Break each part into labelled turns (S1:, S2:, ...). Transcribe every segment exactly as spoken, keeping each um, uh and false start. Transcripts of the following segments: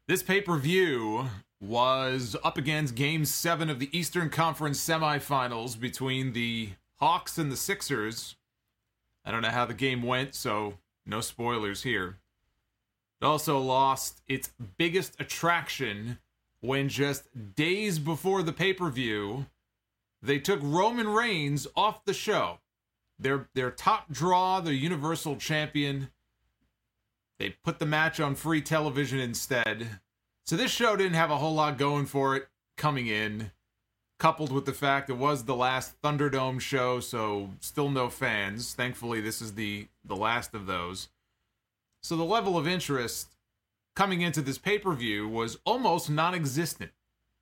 S1: This pay-per-view was up against Game seven of the Eastern Conference semifinals between the Hawks and the Sixers. I don't know how the game went, so no spoilers here. It also lost its biggest attraction when just days before the pay-per-view, they took Roman Reigns off the show. Their, their top draw, the Universal Champion. They put the match on free television instead. So this show didn't have a whole lot going for it coming in, coupled with the fact it was the last Thunderdome show, so still no fans. Thankfully, this is the, the last of those. So the level of interest coming into this pay-per-view was almost non-existent.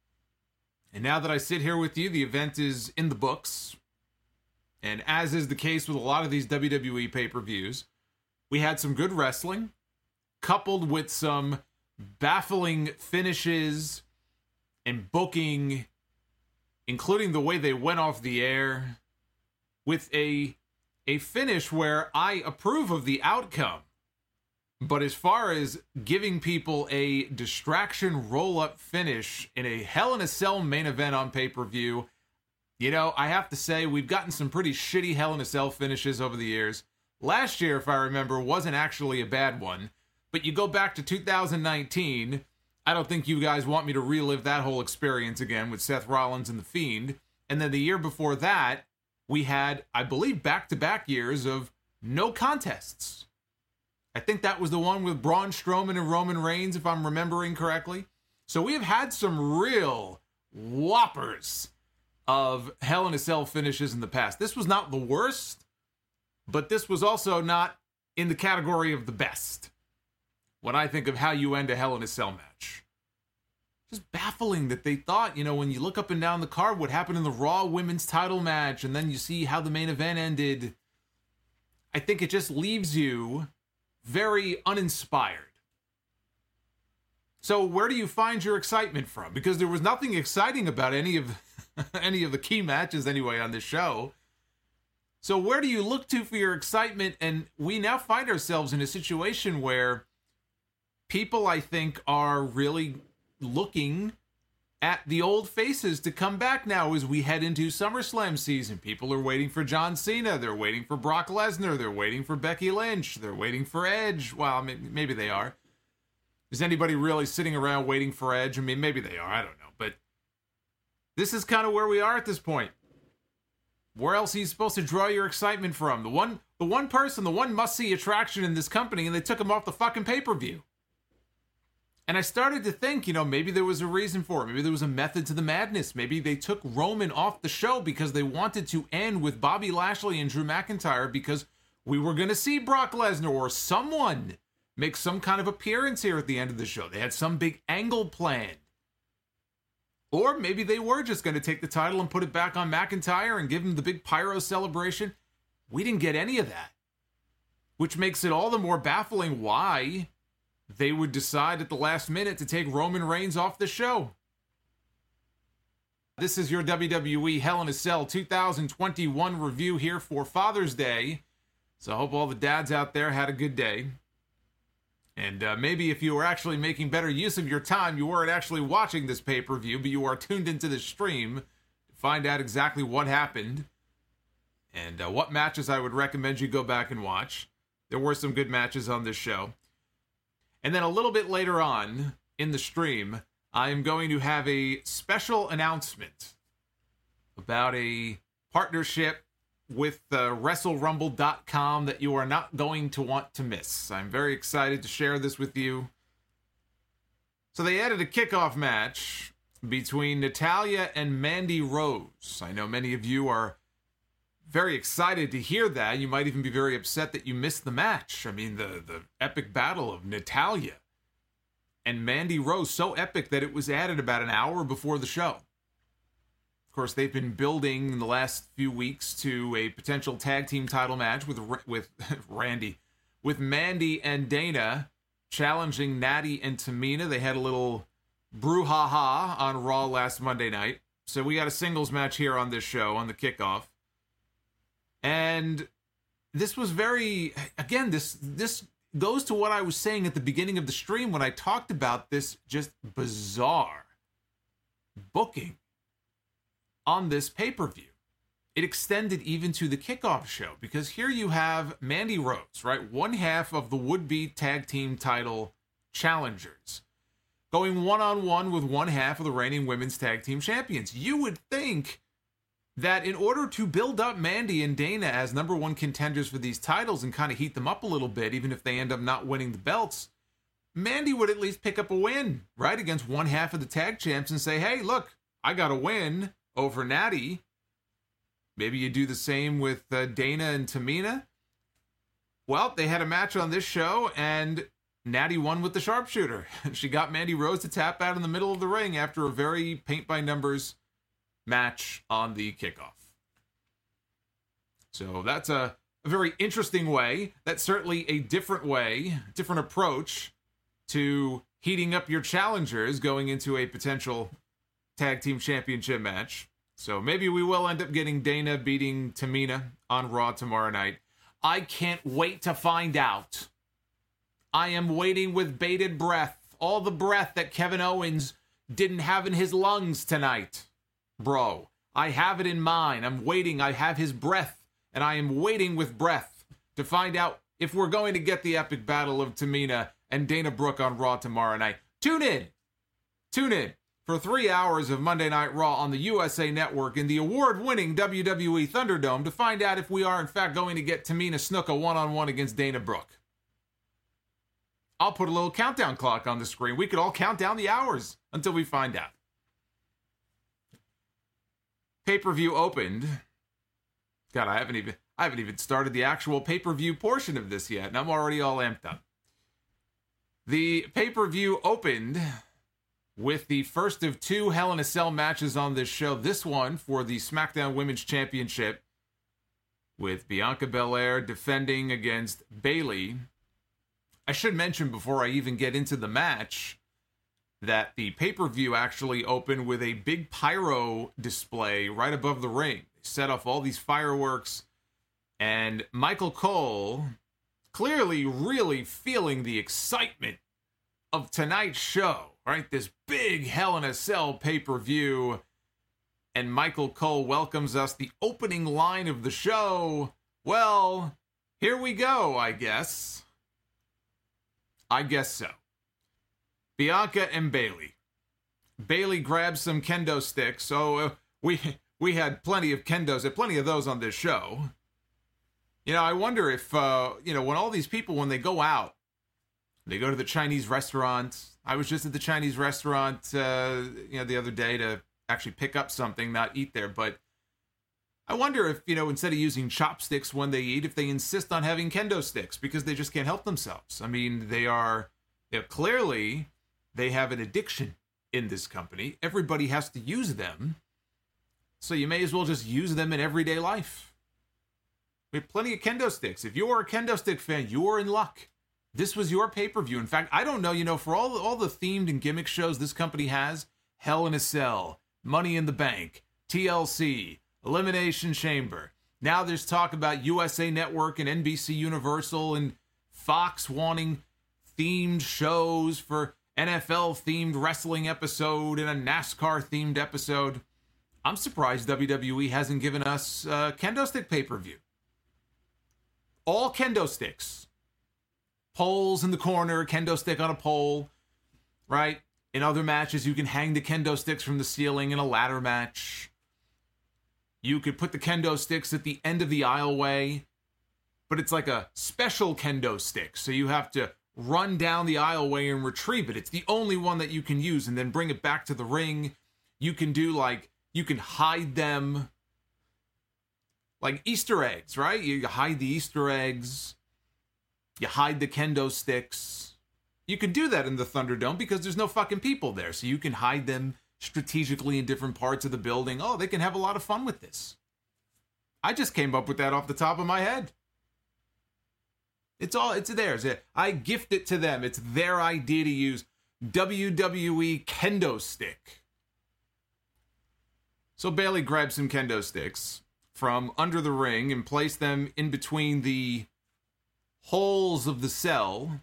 S1: And now that I sit here with you, the event is in the books. And as is the case with a lot of these W W E pay-per-views, we had some good wrestling, coupled with some baffling finishes and booking, including the way they went off the air, with a a finish where I approve of the outcome. But as far as giving people a distraction roll-up finish in a Hell in a Cell main event on pay-per-view, you know, I have to say we've gotten some pretty shitty Hell in a Cell finishes over the years. Last year, if I remember, wasn't actually a bad one. But you go back to two thousand nineteen, I don't think you guys want me to relive that whole experience again with Seth Rollins and The Fiend. And then the year before that, we had, I believe, back-to-back years of no contests. I think that was the one with Braun Strowman and Roman Reigns, if I'm remembering correctly. So we have had some real whoppers of Hell in a Cell finishes in the past. This was not the worst, but this was also not in the category of the best when I think of how you end a Hell in a Cell match. Just baffling that they thought, you know, when you look up and down the card, what happened in the Raw Women's title match, and then you see how the main event ended, I think it just leaves you very uninspired. So where do you find your excitement from? Because there was nothing exciting about any of any of the key matches anyway on this show. So where do you look to for your excitement? And we now find ourselves in a situation where people, I think, are really looking at the old faces to come back now as we head into SummerSlam season. People are waiting for John Cena. They're waiting for Brock Lesnar. They're waiting for Becky Lynch. They're waiting for Edge. Well, maybe they are. Is anybody really sitting around waiting for Edge? I mean, maybe they are. I don't know. But this is kind of where we are at this point. Where else are you supposed to draw your excitement from? The one, the one person, the one must-see attraction in this company, and they took him off the fucking pay-per-view. And I started to think, you know, maybe there was a reason for it. Maybe there was a method to the madness. Maybe they took Roman off the show because they wanted to end with Bobby Lashley and Drew McIntyre because we were going to see Brock Lesnar or someone make some kind of appearance here at the end of the show. They had some big angle planned. Or maybe they were just going to take the title and put it back on McIntyre and give him the big pyro celebration. We didn't get any of that. Which makes it all the more baffling why they would decide at the last minute to take Roman Reigns off the show. This is your W W E Hell in a Cell two thousand twenty-one review here for Father's Day. So I hope all the dads out there had a good day. And uh, maybe if you were actually making better use of your time, you weren't actually watching this pay-per-view, but you are tuned into the stream to find out exactly what happened and uh, what matches I would recommend you go back and watch. There were some good matches on this show. And then a little bit later on in the stream, I am going to have a special announcement about a partnership with uh, Wrestle Rumble dot com that you are not going to want to miss. I'm very excited to share this with you. So they added a kickoff match between Natalya and Mandy Rose. I know many of you are very excited to hear that. You might even be very upset that you missed the match. I mean, the, the epic battle of Natalya and Mandy Rose, so epic that it was added about an hour before the show. Of course, they've been building in the last few weeks to a potential tag team title match with with Randy, with Mandy and Dana challenging Natty and Tamina. They had a little brouhaha on Raw last Monday night. So we got a singles match here on this show on the kickoff. And this was very, again, this this goes to what I was saying at the beginning of the stream when I talked about this just bizarre booking on this pay-per-view. It extended even to the kickoff show, because here you have Mandy Rose, right? One half of the would-be tag team title challengers, going one-on-one with one half of the reigning women's tag team champions. You would think that in order to build up Mandy and Dana as number one contenders for these titles and kind of heat them up a little bit, even if they end up not winning the belts, Mandy would at least pick up a win, right, against one half of the tag champs and say, hey, look, I got a win over Natty. Maybe you do the same with uh, Dana and Tamina. Well, they had a match on this show, and Natty won with the sharpshooter. She got Mandy Rose to tap out in the middle of the ring after a very paint-by-numbers match on the kickoff. So that's a, a very interesting way. That's certainly a different way, different approach to heating up your challengers going into a potential tag team championship match. So maybe we will end up getting Dana beating Tamina on Raw tomorrow night. I can't wait to find out. I am waiting with bated breath. All the breath that Kevin Owens didn't have in his lungs tonight. Bro, I have it in mine. I'm waiting. I have his breath, and I am waiting with breath to find out if we're going to get the epic battle of Tamina and Dana Brooke on Raw tomorrow night. Tune in. Tune in for three hours of Monday Night Raw on the U S A Network in the award-winning W W E Thunderdome to find out if we are, in fact, going to get Tamina Snuka one-on-one against Dana Brooke. I'll put a little countdown clock on the screen. We could all count down the hours until we find out. Pay-per-view opened. God, I haven't even I haven't even started the actual pay-per-view portion of this yet, and I'm already all amped up. The pay-per-view opened with the first of two Hell in a Cell matches on this show. This one for the SmackDown Women's Championship, with Bianca Belair defending against Bayley. I should mention before I even get into the match that the pay-per-view actually opened with a big pyro display right above the ring. They set off all these fireworks, and Michael Cole, clearly really feeling the excitement of tonight's show, right? This big Hell in a Cell pay-per-view, and Michael Cole welcomes us. The opening line of the show, well, here we go, I guess. I guess so. Bianca and Bayley. Bayley grabs some kendo sticks. So uh, we we had plenty of kendos, and plenty of those on this show. You know, I wonder if, uh, you know, when all these people, when they go out, they go to the Chinese restaurant. I was just at the Chinese restaurant, uh, you know, the other day to actually pick up something, not eat there. But I wonder if, you know, instead of using chopsticks when they eat, if they insist on having kendo sticks because they just can't help themselves. I mean, they are, you know, clearly they have an addiction in this company. Everybody has to use them. So you may as well just use them in everyday life. We have plenty of kendo sticks. If you are a kendo stick fan, you are in luck. This was your pay-per-view. In fact, I don't know, you know, for all, all the themed and gimmick shows this company has, Hell in a Cell, Money in the Bank, T L C, Elimination Chamber. Now there's talk about U S A Network and N B C Universal and Fox wanting themed shows for N F L-themed wrestling episode and a NASCAR-themed episode. I'm surprised W W E hasn't given us a kendo stick pay-per-view. All kendo sticks. Poles in the corner, kendo stick on a pole, right? In other matches, you can hang the kendo sticks from the ceiling in a ladder match. You could put the kendo sticks at the end of the aisleway, but it's like a special kendo stick, so you have to run down the aisleway and retrieve it. It's the only one that you can use and then bring it back to the ring. You can do like, you can hide them like Easter eggs, right? You hide the Easter eggs. You hide the kendo sticks. You can do that in the Thunderdome because there's no fucking people there, so you can hide them strategically in different parts of the building. Oh, they can have a lot of fun with this. I just came up with that off the top of my head. It's all, it's theirs. I gift it to them. It's their idea to use W W E kendo stick. So Bayley grabbed some kendo sticks from under the ring and placed them in between the holes of the cell.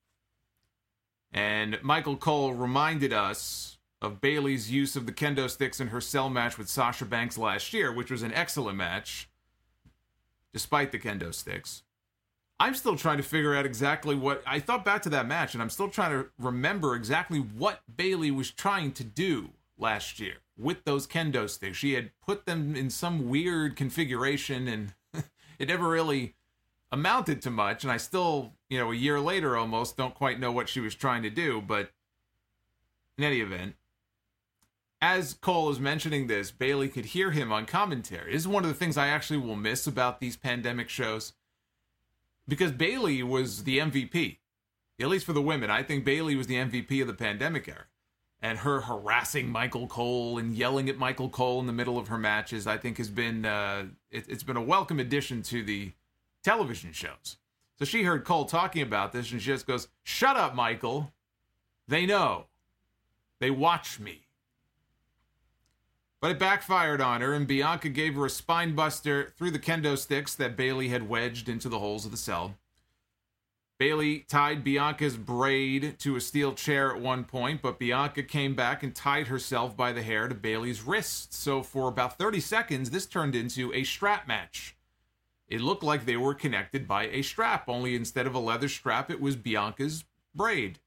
S1: And Michael Cole reminded us of Bayley's use of the kendo sticks in her cell match with Sasha Banks last year, which was an excellent match, despite the kendo sticks. I'm still trying to figure out exactly what... I thought back to that match, and I'm still trying to remember exactly what Bayley was trying to do last year with those kendo sticks. She had put them in some weird configuration, and it never really amounted to much, and I still, you know, a year later almost, don't quite know what she was trying to do, but in any event, as Cole is mentioning this, Bayley could hear him on commentary. This is one of the things I actually will miss about these pandemic shows, because Bayley was the M V P, at least for the women. I think Bayley was the M V P of the pandemic era. And her harassing Michael Cole and yelling at Michael Cole in the middle of her matches, I think has been, uh, it, it's been a welcome addition to the television shows. So she heard Cole talking about this, and she just goes, "Shut up, Michael. They know. They watch me." But it backfired on her, and Bianca gave her a spine buster through the kendo sticks that Bayley had wedged into the holes of the cell. Bayley tied Bianca's braid to a steel chair at one point, but Bianca came back and tied herself by the hair to Bayley's wrist. So for about thirty seconds, this turned into a strap match. It looked like they were connected by a strap, only instead of a leather strap, it was Bianca's braid.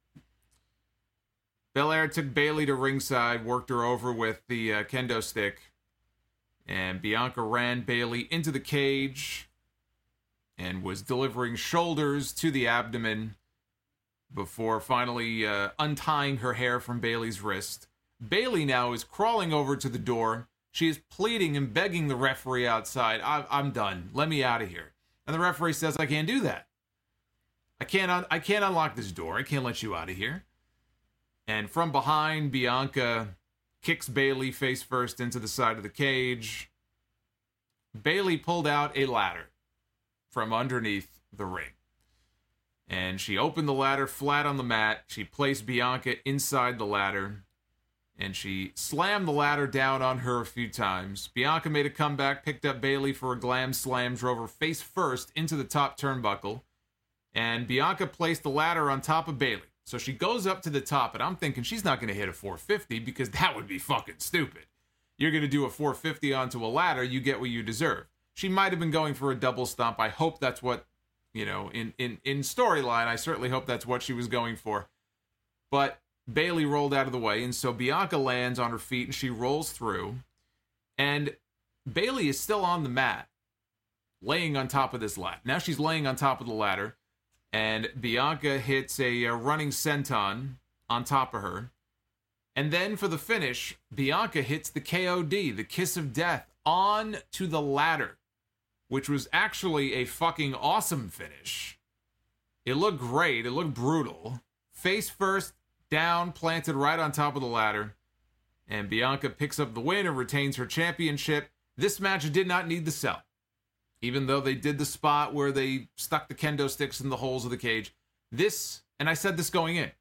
S1: Belair took Bayley to ringside, worked her over with the uh, kendo stick, and Bianca ran Bayley into the cage and was delivering shoulders to the abdomen before finally uh, untying her hair from Bayley's wrist. Bayley now is crawling over to the door. She is pleading and begging the referee outside, I- I'm done. Let me out of here. And the referee says, I can't do that. I can't, un- I can't unlock this door. I can't let you out of here. And from behind, Bianca kicks Bayley face first into the side of the cage. Bayley pulled out a ladder from underneath the ring. And she opened the ladder flat on the mat. She placed Bianca inside the ladder. And she slammed the ladder down on her a few times. Bianca made a comeback, picked up Bayley for a glam slam, drove her face first into the top turnbuckle. And Bianca placed the ladder on top of Bayley. So she goes up to the top, and I'm thinking she's not going to hit a four fifty because that would be fucking stupid. You're going to do a four fifty onto a ladder, you get what you deserve. She might have been going for a double stomp. I hope that's what, you know, in, in, in storyline, I certainly hope that's what she was going for. But Bayley rolled out of the way, and so Bianca lands on her feet, and she rolls through. And Bayley is still on the mat, laying on top of this ladder. Now she's laying on top of the ladder. And Bianca hits a, a running senton on top of her. And then for the finish, Bianca hits the K O D, the Kiss of Death, on to the ladder, which was actually a fucking awesome finish. It looked great. It looked brutal. Face first, down, planted right on top of the ladder. And Bianca picks up the win and retains her championship. This match did not need the sell. Even though they did the spot where they stuck the kendo sticks in the holes of the cage. This, and I said this going in.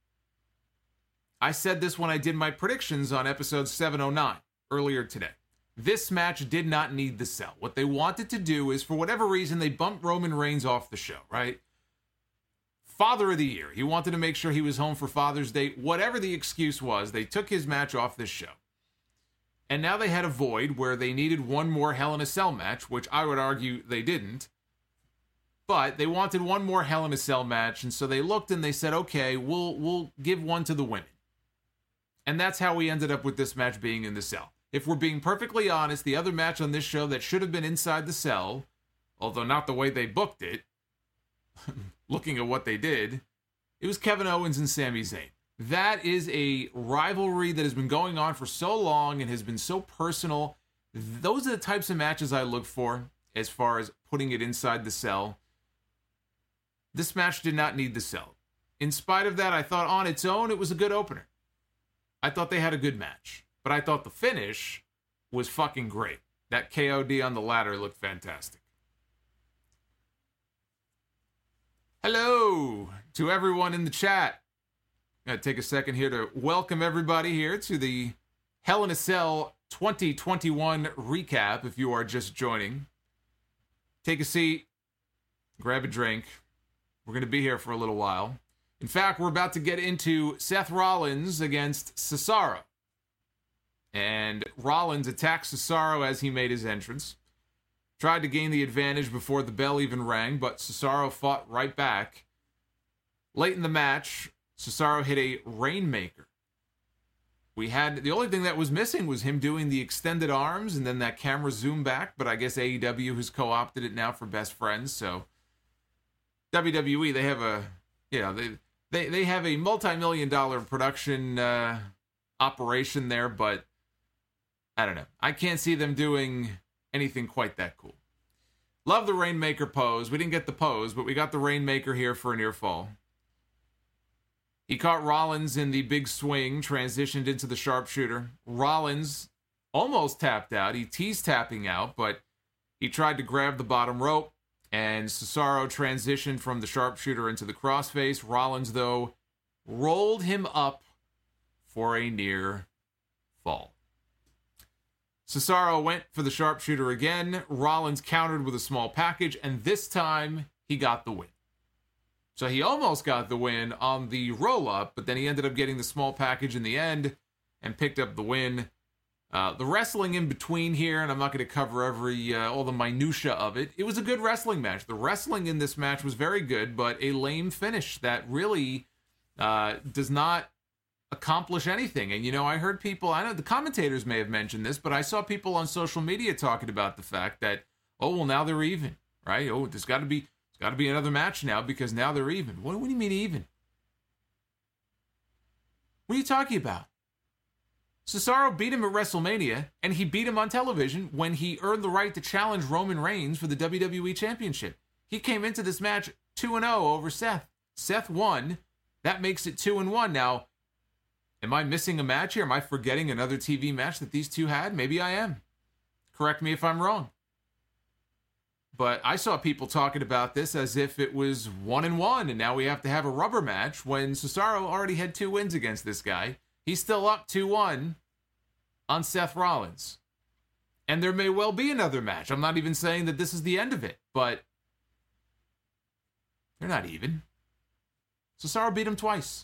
S1: I said this when I did my predictions on episode seven oh nine earlier today. This match did not need the sell. What they wanted to do is, for whatever reason, they bumped Roman Reigns off the show, right? Father of the Year. He wanted to make sure he was home for Father's Day. Whatever the excuse was, they took his match off this show. And now they had a void where they needed one more Hell in a Cell match, which I would argue they didn't. But they wanted one more Hell in a Cell match, and so they looked and they said, okay, we'll we'll give one to the women. And that's how we ended up with this match being in the cell. If we're being perfectly honest, the other match on this show that should have been inside the cell, although not the way they booked it, looking at what they did, it was Kevin Owens and Sami Zayn. That is a rivalry that has been going on for so long and has been so personal. Those are the types of matches I look for as far as putting it inside the cell. This match did not need the cell. In spite of that, I thought on its own, it was a good opener. I thought they had a good match. But I thought the finish was fucking great. That K O D on the ladder looked fantastic. Hello to everyone in the chat. I'm going to take a second here to welcome everybody here to the Hell in a Cell twenty twenty-one recap, if you are just joining. Take a seat, grab a drink, We're going to be here for a little while. In fact, we're about to get into Seth Rollins against Cesaro. And Rollins attacked Cesaro as he made his entrance. Tried to gain the advantage before the bell even rang, but Cesaro fought right back. Late in the match, Cesaro hit a Rainmaker. We had, the only thing that was missing was him doing the extended arms and then that camera zoom back, but I guess A E W has co-opted it now for Best Friends, so W W E, they have a, you know, they they, they have a multi-million dollar production uh, operation there, but I don't know. I can't see them doing anything quite that cool. Love the Rainmaker pose. We didn't get the pose, but we got the Rainmaker here for a near fall. He caught Rollins in the big swing, transitioned into the sharpshooter. Rollins almost tapped out. He teased tapping out, but he tried to grab the bottom rope, and Cesaro transitioned from the sharpshooter into the crossface. Rollins, though, rolled him up for a near fall. Cesaro went for the sharpshooter again. Rollins countered with a small package, and this time he got the win. So he almost got the win on the roll-up, but then he ended up getting the small package in the end and picked up the win. Uh, the wrestling in between here, and I'm not going to cover every uh, all the minutia of it. It was a good wrestling match. The wrestling in this match was very good, but a lame finish that really uh, does not accomplish anything. And, you know, I heard people, I know the commentators may have mentioned this, but I saw people on social media talking about the fact that, oh, well, now they're even, right? Oh, there's got to be Got to be another match now because now they're even. What, what do you mean even? What are you talking about? Cesaro beat him at WrestleMania, and he beat him on television when he earned the right to challenge Roman Reigns for the W W E Championship. He came into this match two and oh over Seth. Seth won. That makes it two and one. Now, am I missing a match here? Am I forgetting another T V match that these two had? Maybe I am. Correct me if I'm wrong. But I saw people talking about this as if it was one and one, and now we have to have a rubber match when Cesaro already had two wins against this guy. He's still up two one on Seth Rollins. And there may well be another match. I'm not even saying that this is the end of it, but they're not even. Cesaro beat him twice.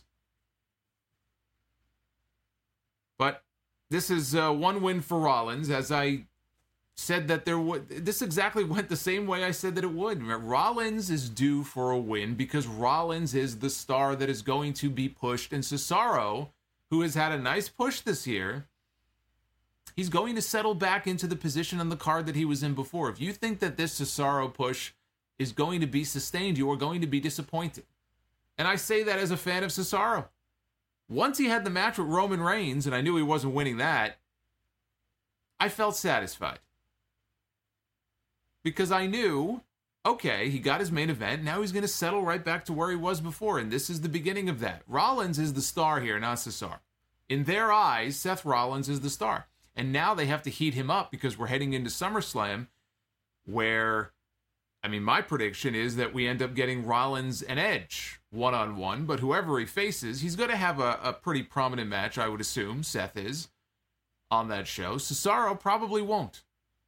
S1: But this is uh, one win for Rollins, as I said that there would, this exactly went the same way I said that it would. Rollins is due for a win because Rollins is the star that is going to be pushed, and Cesaro, who has had a nice push this year, he's going to settle back into the position on the card that he was in before. If you think that this Cesaro push is going to be sustained, you are going to be disappointed. And I say that as a fan of Cesaro. Once he had the match with Roman Reigns, and I knew he wasn't winning that, I felt satisfied. Because I knew, okay, he got his main event, now he's going to settle right back to where he was before, and this is the beginning of that. Rollins is the star here, not Cesaro. In their eyes, Seth Rollins is the star. And now they have to heat him up because we're heading into SummerSlam, where, I mean, my prediction is that we end up getting Rollins and Edge one-on-one, but whoever he faces, he's going to have a, a pretty prominent match, I would assume, Seth is, on that show. Cesaro probably won't.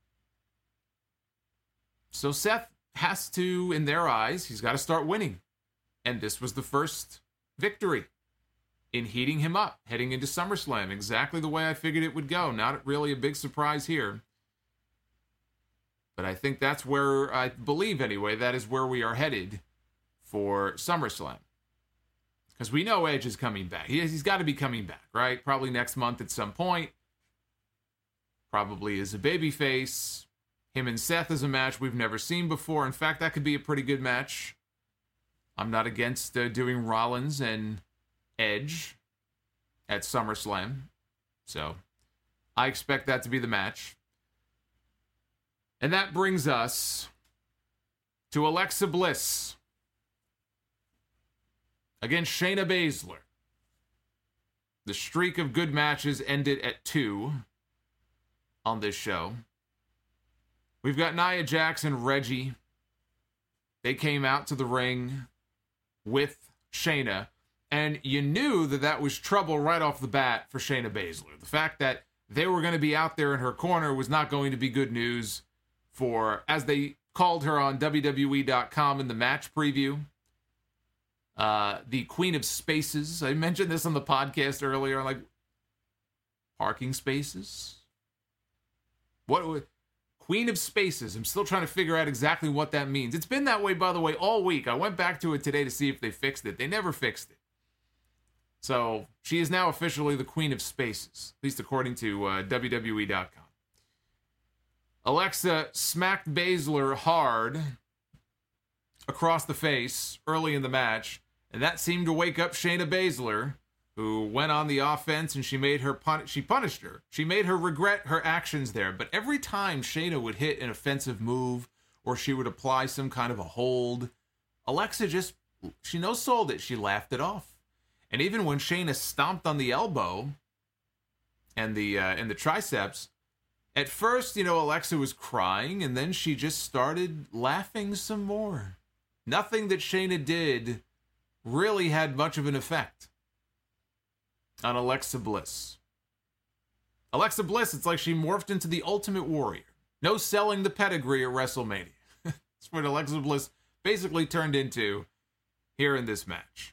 S1: So Seth has to, in their eyes, he's got to start winning. And this was the first victory in heating him up, heading into SummerSlam. Exactly the way I figured it would go. Not really a big surprise here. But I think that's where, I believe anyway, that is where we are headed for SummerSlam. Because we know Edge is coming back. He, he's got to be coming back, right? Probably next month at some point. Probably as a babyface. Him and Seth is a match we've never seen before. In fact, that could be a pretty good match. I'm not against uh, doing Rollins and Edge at SummerSlam. So, I expect that to be the match. And that brings us to Alexa Bliss against Shayna Baszler. The streak of good matches ended at two on this show. We've got Nia Jax and Reggie. They came out to the ring with Shayna, and you knew that that was trouble right off the bat for Shayna Baszler. The fact that they were going to be out there in her corner was not going to be good news for, as they called her on W W E dot com in the match preview, Uh, the Queen of Spaces. I mentioned this on the podcast earlier. I'm like, parking spaces? What would... Queen of Spaces. I'm still trying to figure out exactly what that means. It's been that way, by the way, all week. I went back to it today to see if they fixed it. They never fixed it. So, she is now officially the Queen of Spaces, at least according to uh, W W E dot com. Alexa smacked Baszler hard across the face early in the match, and that seemed to wake up Shayna Baszler, who went on the offense, and she made her pun- she punished her. She made her regret her actions there. But every time Shayna would hit an offensive move, or she would apply some kind of a hold, Alexa just, she no-sold it. She laughed it off. And even when Shayna stomped on the elbow and the uh, and the triceps, at first, you know, Alexa was crying, and then she just started laughing some more. Nothing that Shayna did really had much of an effect on Alexa Bliss. Alexa Bliss, it's like she morphed into the Ultimate Warrior. No selling the pedigree at WrestleMania. That's what Alexa Bliss basically turned into here in this match.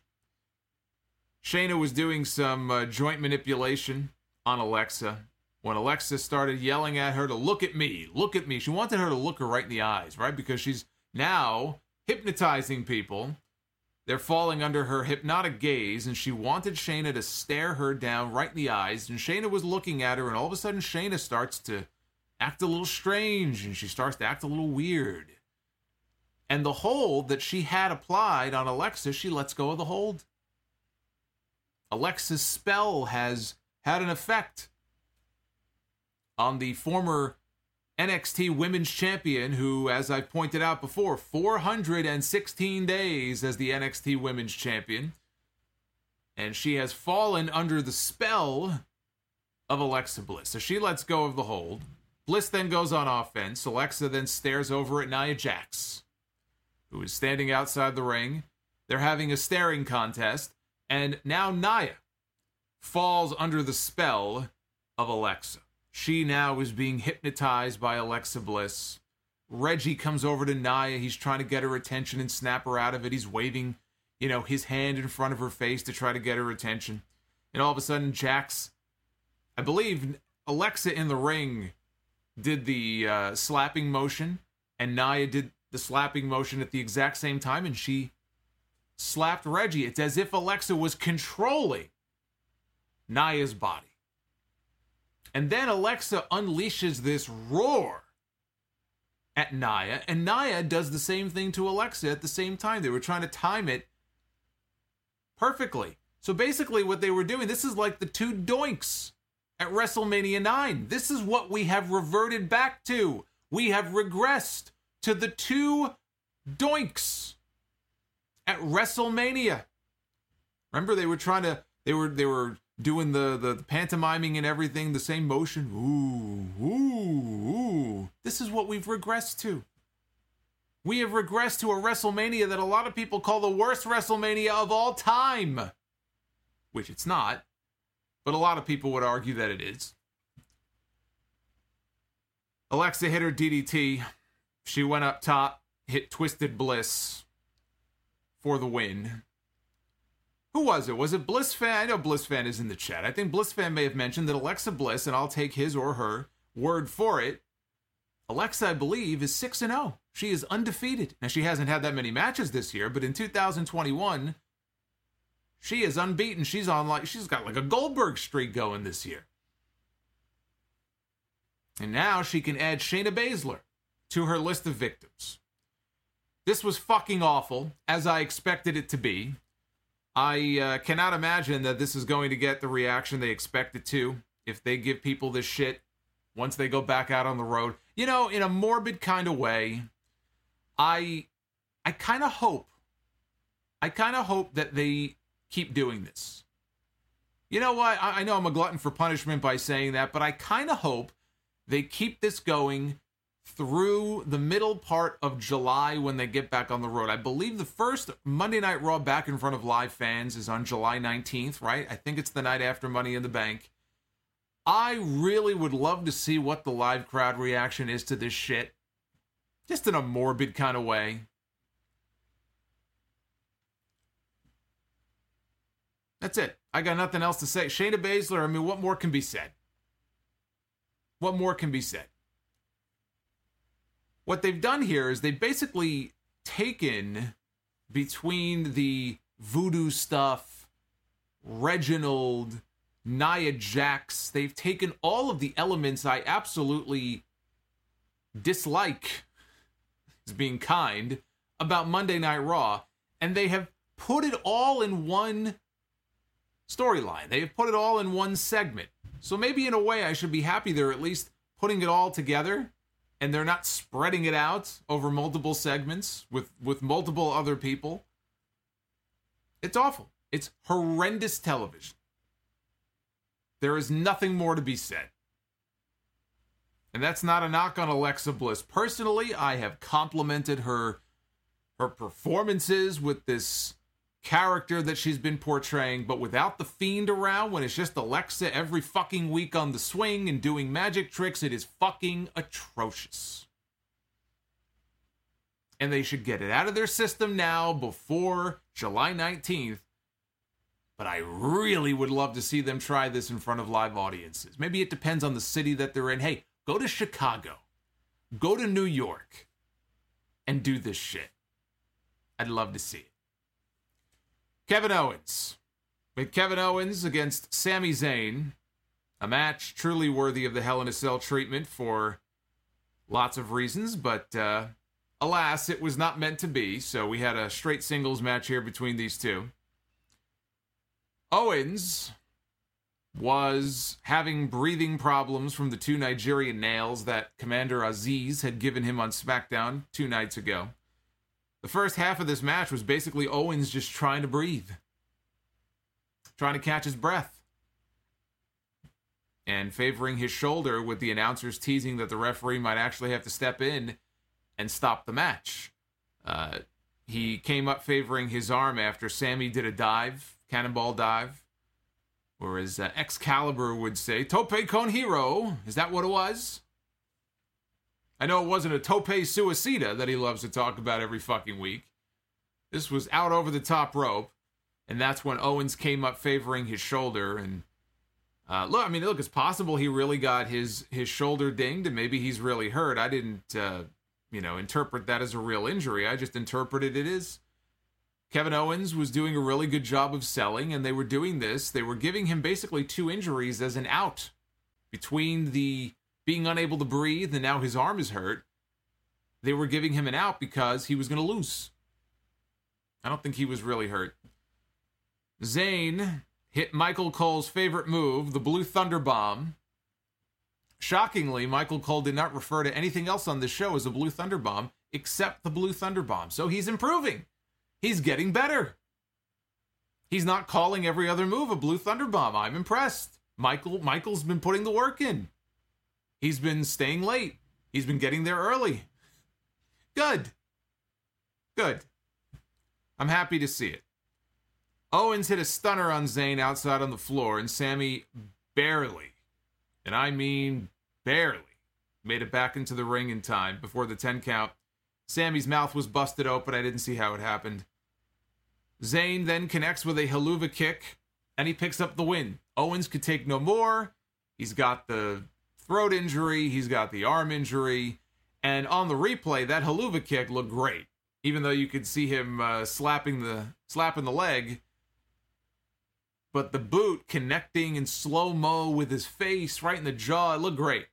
S1: Shayna was doing some uh, joint manipulation on Alexa when Alexa started yelling at her to look at me, look at me. She wanted her to look her right in the eyes, right? Because she's now hypnotizing people. They're falling under her hypnotic gaze, and she wanted Shayna to stare her down right in the eyes, and Shayna was looking at her, and all of a sudden Shayna starts to act a little strange, and she starts to act a little weird. And the hold that she had applied on Alexa, she lets go of the hold. Alexa's spell has had an effect on the former N X T Women's Champion, who, as I've pointed out before, four hundred sixteen days as the N X T Women's Champion. And she has fallen under the spell of Alexa Bliss. So she lets go of the hold. Bliss then goes on offense. Alexa then stares over at Nia Jax, who is standing outside the ring. They're having a staring contest. And now Nia falls under the spell of Alexa. She now is being hypnotized by Alexa Bliss. Reggie comes over to Nia. He's trying to get her attention and snap her out of it. He's waving, you know, his hand in front of her face to try to get her attention. And all of a sudden, Jax, I believe Alexa in the ring did the uh, slapping motion, and Nia did the slapping motion at the exact same time, and she slapped Reggie. It's as if Alexa was controlling Nia's body. And then Alexa unleashes this roar at Nia, and Nia does the same thing to Alexa at the same time. They were trying to time it perfectly. So basically what they were doing, this is like the two doinks at WrestleMania nine. This is what we have reverted back to. We have regressed to the two doinks at WrestleMania. Remember, they were trying to, they were, they were doing the, the, the pantomiming and everything, the same motion. Ooh, ooh, ooh. This is what we've regressed to. We have regressed to a WrestleMania that a lot of people call the worst WrestleMania of all time. Which it's not, but a lot of people would argue that it is. Alexa hit her D D T. She went up top, hit Twisted Bliss for the win. Who was it? Was it Bliss Fan? I know Bliss Fan is in the chat. I think Bliss Fan may have mentioned that Alexa Bliss, and I'll take his or her word for it, Alexa, I believe, is six and oh. She is undefeated. Now, she hasn't had that many matches this year, but in two thousand twenty-one, she is unbeaten. She's on like she's got like a Goldberg streak going this year. And now she can add Shayna Baszler to her list of victims. This was fucking awful, as I expected it to be. I uh, cannot imagine that this is going to get the reaction they expect it to if they give people this shit once they go back out on the road. You know, in a morbid kind of way, I I kind of hope, I kind of hope that they keep doing this. You know what? I, I know I'm a glutton for punishment by saying that, but I kind of hope they keep this going through the middle part of July when they get back on the road. I believe the first Monday Night Raw back in front of live fans is on July nineteenth, right? I think it's the night after Money in the Bank. I really would love to see what the live crowd reaction is to this shit. Just in a morbid kind of way. That's it. I got nothing else to say. Shayna Baszler, I mean, what more can be said? What more can be said? What they've done here is they've basically taken between the voodoo stuff, Reginald, Nia Jax, they've taken all of the elements I absolutely dislike, is being kind, about Monday Night Raw, and they have put it all in one storyline. They have put it all in one segment. So maybe in a way I should be happy they're at least putting it all together and they're not spreading it out over multiple segments with, with multiple other people. It's awful. It's horrendous television. There is nothing more to be said. And that's not a knock on Alexa Bliss. Personally, I have complimented her her performances with this character that she's been portraying, but without the Fiend around, when it's just Alexa every fucking week on the swing and doing magic tricks, it is fucking atrocious. And they should get it out of their system now before July nineteenth. But I really would love to see them try this in front of live audiences. Maybe it depends on the city that they're in. Hey, go to Chicago. Go to New York. And do this shit. I'd love to see it. Kevin Owens. With Kevin Owens against Sami Zayn. A match truly worthy of the Hell in a Cell treatment for lots of reasons. But, uh, alas, it was not meant to be. So we had a straight singles match here between these two. Owens was having breathing problems from the two Nigerian nails that Commander Aziz had given him on SmackDown two nights ago. The first half of this match was basically Owens just trying to breathe. Trying to catch his breath. And favoring his shoulder with the announcers teasing that the referee might actually have to step in and stop the match. Uh, he came up favoring his arm after Sami did a dive. Cannonball dive, or as uh, Excalibur would say, Tope con hero. Is that what it was? I know it wasn't a Tope Suicida that he loves to talk about every fucking week. This was out over the top rope, and that's when Owens came up favoring his shoulder. And uh, look, I mean, look, it's possible he really got his his shoulder dinged, and maybe he's really hurt. I didn't, uh, you know, interpret that as a real injury. I just interpreted it as Kevin Owens was doing a really good job of selling, and they were doing this. They were giving him basically two injuries as an out between the being unable to breathe and now his arm is hurt. They were giving him an out because he was going to lose. I don't think he was really hurt. Zayn hit Michael Cole's favorite move, the Blue Thunder Bomb. Shockingly, Michael Cole did not refer to anything else on this show as a Blue Thunder Bomb except the Blue Thunder Bomb. So he's improving. He's getting better. He's not calling every other move a Blue Thunder Bomb. I'm impressed. Michael, Michael's been putting the work in. He's been staying late. He's been getting there early. Good. Good. I'm happy to see it. Owens hit a stunner on Zayn outside on the floor, and Sami barely, and I mean barely, made it back into the ring in time before the ten count. Sami's mouth was busted open. I didn't see how it happened. Zayn then connects with a haluva kick, and he picks up the win. Owens could take no more. He's got the throat injury. He's got the arm injury. And on the replay, that haluva kick looked great. Even though you could see him uh, slapping the slapping the leg. But the boot connecting in slow-mo with his face right in the jaw, it looked great.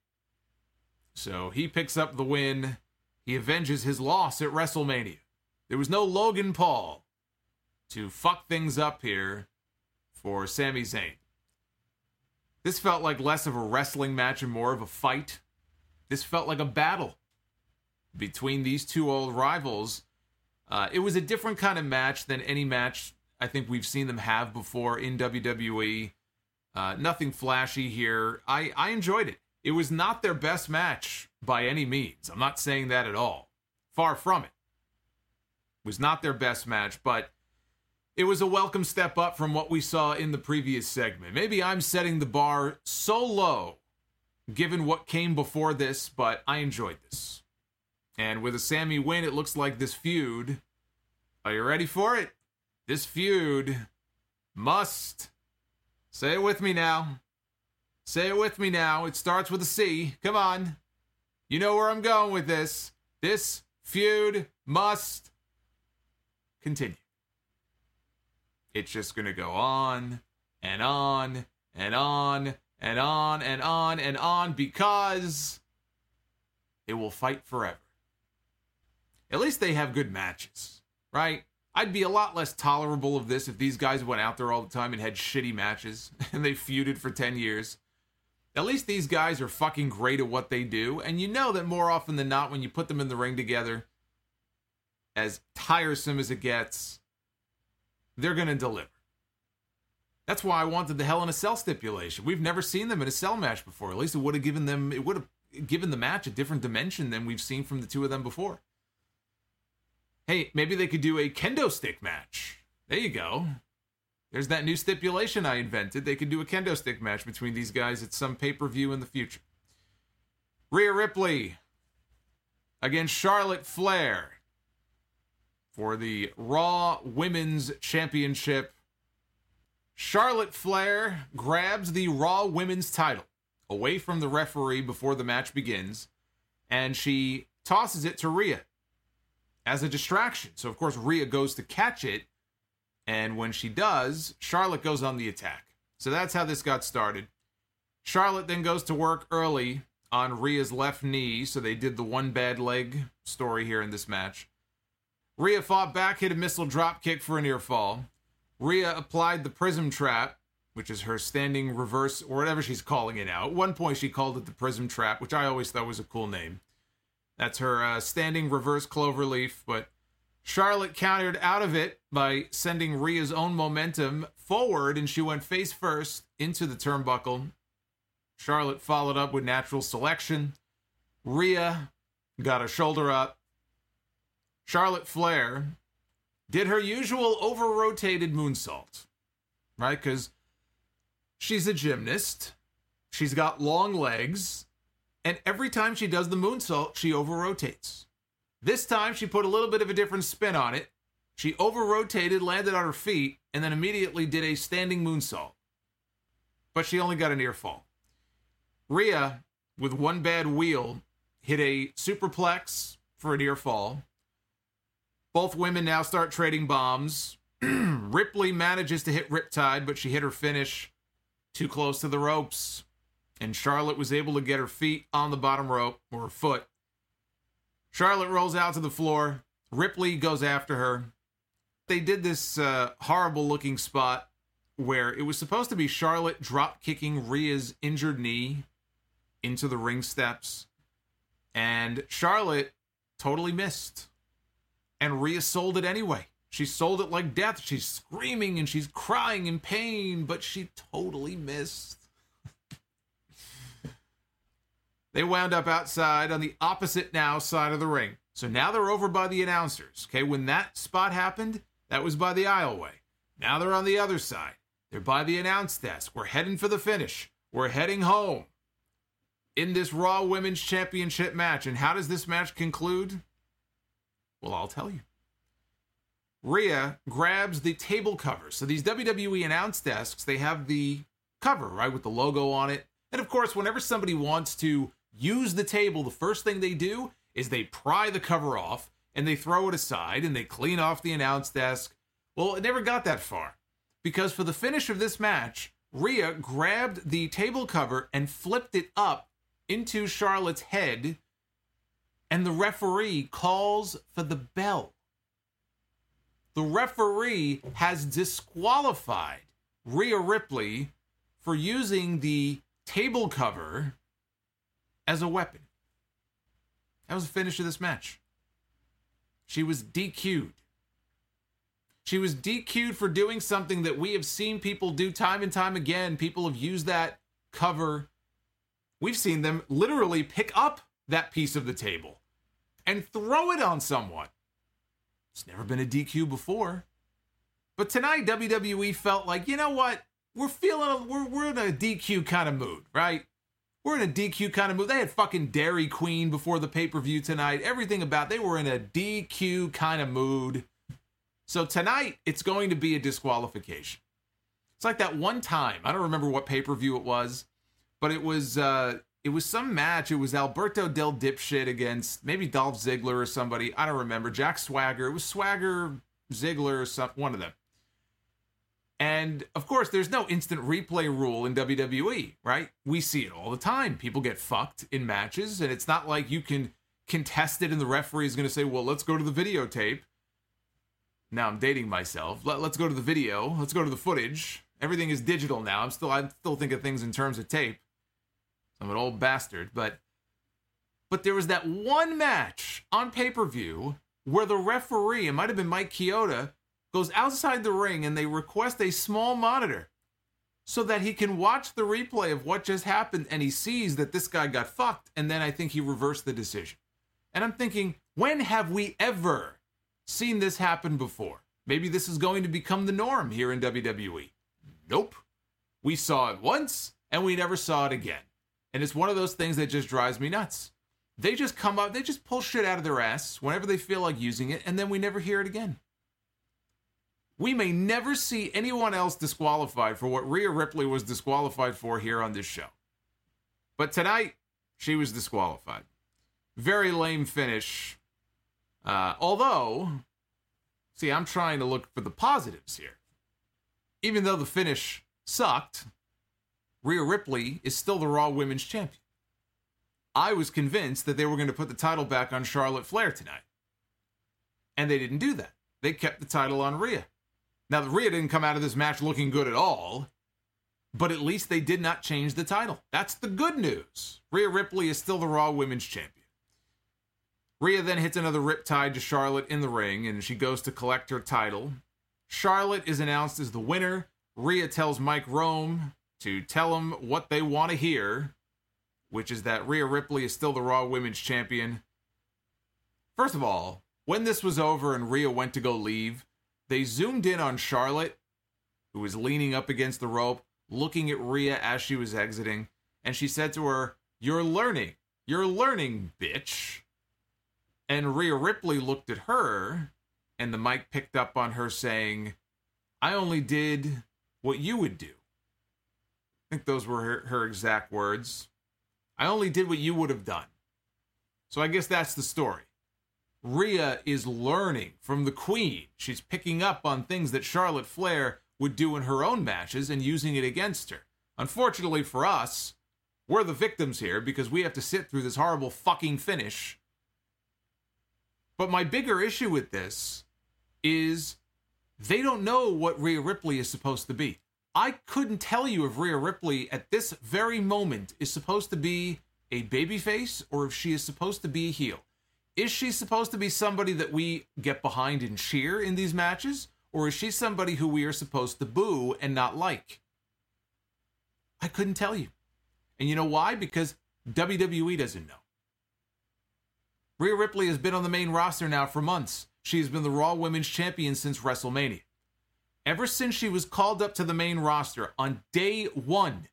S1: So he picks up the win. He avenges his loss at WrestleMania. There was no Logan Paul to fuck things up here for Sami Zayn. This felt like less of a wrestling match and more of a fight. This felt like a battle between these two old rivals. Uh, it was a different kind of match than any match I think we've seen them have before in W W E. Uh, nothing flashy here. I, I enjoyed it. It was not their best match by any means. I'm not saying that at all. Far from it. It was not their best match, but it was a welcome step up from what we saw in the previous segment. Maybe I'm setting the bar so low, given what came before this, but I enjoyed this. And with a Sami win, it looks like this feud, are you ready for it? This feud must. Say it with me now. Say it with me now. It starts with a C. Come on. You know where I'm going with this. This feud must continue. It's just going to go on and on and on and on and on and on because it will fight forever. At least they have good matches, right? I'd be a lot less tolerable of this if these guys went out there all the time and had shitty matches and they feuded for ten years. At least these guys are fucking great at what they do, and you know that more often than not when you put them in the ring together, as tiresome as it gets, they're going to deliver. That's why I wanted the Hell in a Cell stipulation. We've never seen them in a cell match before. At least it would have given them, it would have given the match a different dimension than we've seen from the two of them before. Hey, maybe they could do a kendo stick match. There you go. There's that new stipulation I invented. They could do a kendo stick match between these guys at some pay-per-view in the future. Rhea Ripley against Charlotte Flair for the Raw Women's Championship. Charlotte Flair grabs the Raw Women's title away from the referee before the match begins, and she tosses it to Rhea as a distraction. So, of course, Rhea goes to catch it, and when she does, Charlotte goes on the attack. So that's how this got started. Charlotte then goes to work early on Rhea's left knee, so they did the one bad leg story here in this match. Rhea fought back, hit a missile drop kick for a near fall. Rhea applied the Prism Trap, which is her standing reverse, or whatever she's calling it now. At one point, she called it the Prism Trap, which I always thought was a cool name. That's her uh, standing reverse cloverleaf, but Charlotte countered out of it by sending Rhea's own momentum forward, and she went face first into the turnbuckle. Charlotte followed up with natural selection. Rhea got a shoulder up. Charlotte Flair did her usual over-rotated moonsault, right? Because she's a gymnast. She's got long legs. And every time she does the moonsault, she over-rotates. This time, she put a little bit of a different spin on it. She over-rotated, landed on her feet, and then immediately did a standing moonsault. But she only got a near fall. Rhea, with one bad wheel, hit a superplex for a near fall. Both women now start trading bombs. Ripley manages to hit Riptide, but she hit her finish too close to the ropes. And Charlotte was able to get her feet on the bottom rope, or her foot. Charlotte rolls out to the floor. Ripley goes after her. They did this uh, horrible-looking spot where it was supposed to be Charlotte drop-kicking Rhea's injured knee into the ring steps. And Charlotte totally missed. And Rhea sold it anyway. She sold it like death. She's screaming and she's crying in pain, but she totally missed. They wound up outside on the opposite now side of the ring. So now they're over by the announcers. Okay, when that spot happened, that was by the aisleway. Now they're on the other side. They're by the announce desk. We're heading for the finish. We're heading home in this Raw Women's Championship match. And how does this match conclude? Well, I'll tell you. Rhea grabs the table cover. So these W W E announce desks, they have the cover, right, with the logo on it. And of course, whenever somebody wants to use the table, the first thing they do is they pry the cover off and they throw it aside and they clean off the announce desk. Well, it never got that far because for the finish of this match, Rhea grabbed the table cover and flipped it up into Charlotte's head, and the referee calls for the bell. The referee has disqualified Rhea Ripley for using the table cover as a weapon. That was the finish of this match. She was D Q'd. She was D Q'd for doing something that we have seen people do time and time again. People have used that cover. We've seen them literally pick up that piece of the table and throw it on someone. It's never been a D Q before. But tonight, W W E felt like, you know what? We're feeling, we're, we're in a D Q kind of mood, right? We're in a D Q kind of mood. They had fucking Dairy Queen before the pay-per-view tonight. Everything about, they were in a D Q kind of mood. So tonight, it's going to be a disqualification. It's like that one time. I don't remember what pay-per-view it was, but it was uh, it was some match. It was Alberto Del Dipshit against maybe Dolph Ziggler or somebody. I don't remember. Jack Swagger. It was Swagger, Ziggler, or some, one of them. And, of course, there's no instant replay rule in W W E, right? We see it all the time. People get fucked in matches, and it's not like you can contest it and the referee is going to say, well, let's go to the videotape. Now I'm dating myself. Let, let's go to the video. Let's go to the footage. Everything is digital now. I'm still, I still think of things in terms of tape. I'm an old bastard, but, but there was that one match on pay-per-view where the referee, it might have been Mike Chioda, goes outside the ring and they request a small monitor so that he can watch the replay of what just happened, and he sees that this guy got fucked, and then I think he reversed the decision. And I'm thinking, when have we ever seen this happen before? Maybe this is going to become the norm here in W W E. Nope. We saw it once, and we never saw it again. And it's one of those things that just drives me nuts. They just come up, they just pull shit out of their ass whenever they feel like using it, and then we never hear it again. We may never see anyone else disqualified for what Rhea Ripley was disqualified for here on this show. But tonight, she was disqualified. Very lame finish. Uh, although, see, I'm trying to look for the positives here. Even though the finish sucked, Rhea Ripley is still the Raw Women's Champion. I was convinced that they were going to put the title back on Charlotte Flair tonight. And they didn't do that. They kept the title on Rhea. Now, the Rhea didn't come out of this match looking good at all, but at least they did not change the title. That's the good news. Rhea Ripley is still the Raw Women's Champion. Rhea then hits another riptide to Charlotte in the ring, and she goes to collect her title. Charlotte is announced as the winner. Rhea tells Mike Rome to tell him what they want to hear, which is that Rhea Ripley is still the Raw Women's Champion. First of all, when this was over and Rhea went to go leave, they zoomed in on Charlotte, who was leaning up against the rope, looking at Rhea as she was exiting, and she said to her, "You're learning. You're learning, bitch." And Rhea Ripley looked at her, and the mic picked up on her saying, "I only did what you would do." I think those were her, her exact words. "I only did what you would have done." So I guess that's the story. Rhea is learning from the Queen. She's picking up on things that Charlotte Flair would do in her own matches and using it against her. Unfortunately for us, we're the victims here because we have to sit through this horrible fucking finish. But my bigger issue with this is they don't know what Rhea Ripley is supposed to be. I couldn't tell you if Rhea Ripley at this very moment is supposed to be a babyface or if she is supposed to be a heel. Is she supposed to be somebody that we get behind and cheer in these matches? Or is she somebody who we are supposed to boo and not like? I couldn't tell you. And you know why? Because W W E doesn't know. Rhea Ripley has been on the main roster now for months. She has been the Raw Women's Champion since WrestleMania. Ever since she was called up to the main roster on day one,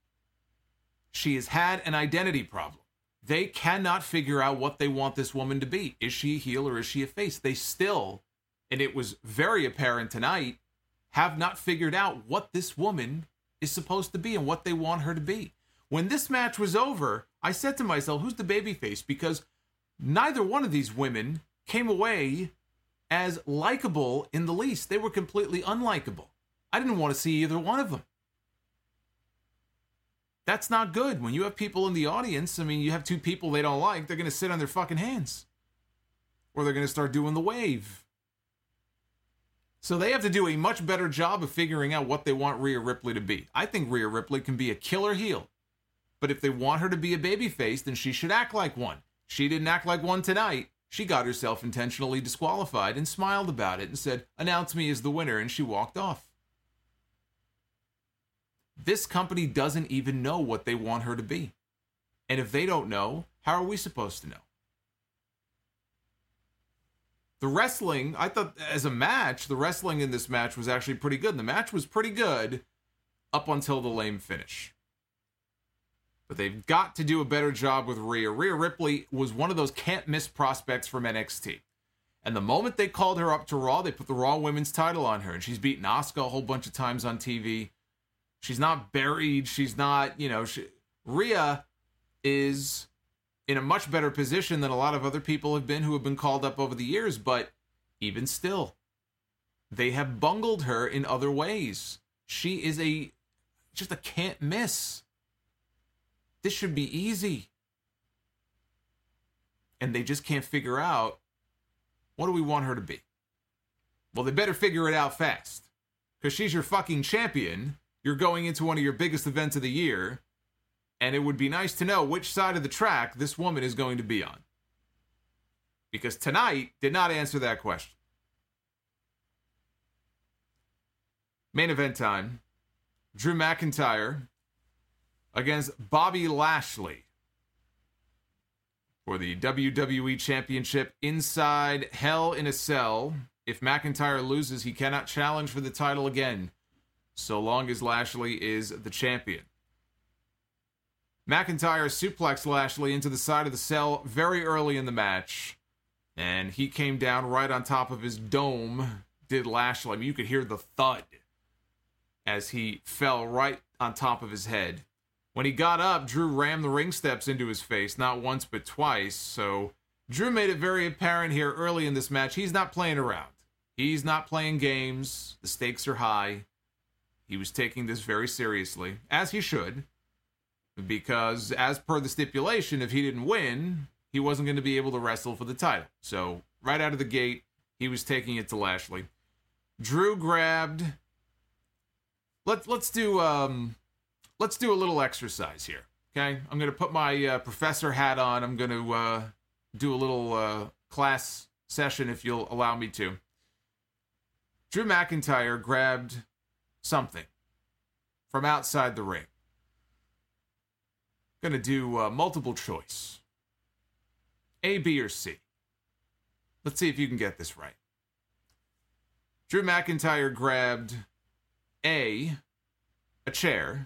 S1: she has had an identity problem. They cannot figure out what they want this woman to be. Is she a heel or is she a face? They still, and it was very apparent tonight, have not figured out what this woman is supposed to be and what they want her to be. When this match was over, I said to myself, who's the babyface? Because neither one of these women came away as likable in the least. They were completely unlikable. I didn't want to see either one of them. That's not good. When you have people in the audience, I mean, you have two people they don't like, they're going to sit on their fucking hands. Or they're going to start doing the wave. So they have to do a much better job of figuring out what they want Rhea Ripley to be. I think Rhea Ripley can be a killer heel. But if they want her to be a babyface, then she should act like one. She didn't act like one tonight. She got herself intentionally disqualified and smiled about it and said, "Announce me as the winner," and she walked off. This company doesn't even know what they want her to be. And if they don't know, how are we supposed to know? The wrestling, I thought as a match, the wrestling in this match was actually pretty good. The match was pretty good up until the lame finish. But they've got to do a better job with Rhea. Rhea Ripley was one of those can't-miss prospects from N X T. And the moment they called her up to Raw, they put the Raw Women's title on her. And she's beaten Asuka a whole bunch of times on T V. She's not buried. She's not, you know, she, Rhea is in a much better position than a lot of other people have been who have been called up over the years, but even still, they have bungled her in other ways. She is a, just a can't miss. This should be easy. And they just can't figure out, what do we want her to be? Well, they better figure it out fast. Because she's your fucking champion. You're going into one of your biggest events of the year. And it would be nice to know which side of the track this woman is going to be on. Because tonight did not answer that question. Main event time. Drew McIntyre against Bobby Lashley for the W W E Championship inside Hell in a Cell. If McIntyre loses, he cannot challenge for the title again, so long as Lashley is the champion. McIntyre suplexed Lashley into the side of the cell very early in the match, and he came down right on top of his dome, did Lashley. I mean, you could hear the thud as he fell right on top of his head. When he got up, Drew rammed the ring steps into his face, not once but twice, so Drew made it very apparent here early in this match, he's not playing around. He's not playing games. The stakes are high. He was taking this very seriously, as he should, because as per the stipulation, if he didn't win, he wasn't going to be able to wrestle for the title. So right out of the gate, he was taking it to Lashley. Drew grabbed... Let's let's do um, let's do a little exercise here, okay? I'm going to put my uh, professor hat on. I'm going to uh, do a little uh, class session, if you'll allow me to. Drew McIntyre grabbed something from outside the ring. Going to do uh, multiple choice. A, B, or C. Let's see if you can get this right. Drew McIntyre grabbed A, a chair,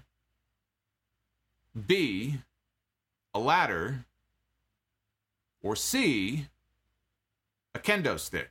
S1: B, a ladder, or C, a kendo stick.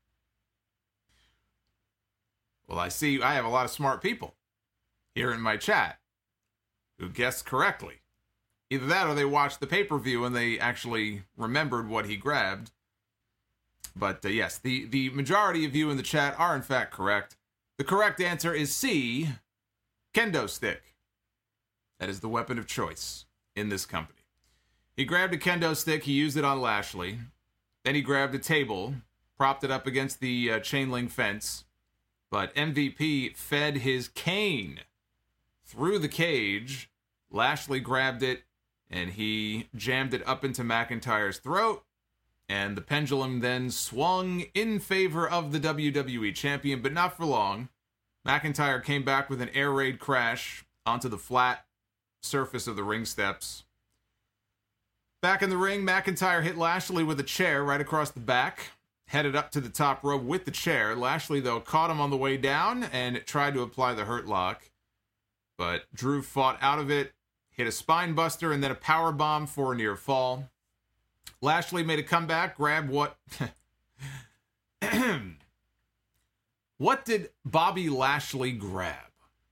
S1: Well, I see I have a lot of smart people here in my chat who guessed correctly. Either that or they watched the pay-per-view and they actually remembered what he grabbed. But uh, yes, the, the majority of you in the chat are in fact correct. The correct answer is C, kendo stick. That is the weapon of choice in this company. He grabbed a kendo stick, he used it on Lashley. Then he grabbed a table, propped it up against the uh, chain link fence. But M V P fed his cane through the cage. Lashley grabbed it, and he jammed it up into McIntyre's throat. And the pendulum then swung in favor of the W W E champion, but not for long. McIntyre came back with an air raid crash onto the flat surface of the ring steps. Back in the ring, McIntyre hit Lashley with a chair right across the back. Headed up to the top rope with the chair. Lashley, though, caught him on the way down and tried to apply the hurt lock. But Drew fought out of it, hit a spine buster, and then a power bomb for a near fall. Lashley made a comeback, grabbed what... What did Bobby Lashley grab?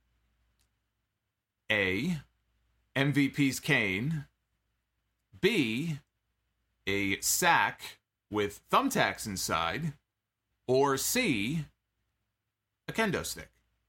S1: A, M V P's cane. B, a sack with thumbtacks inside, or C, a kendo stick.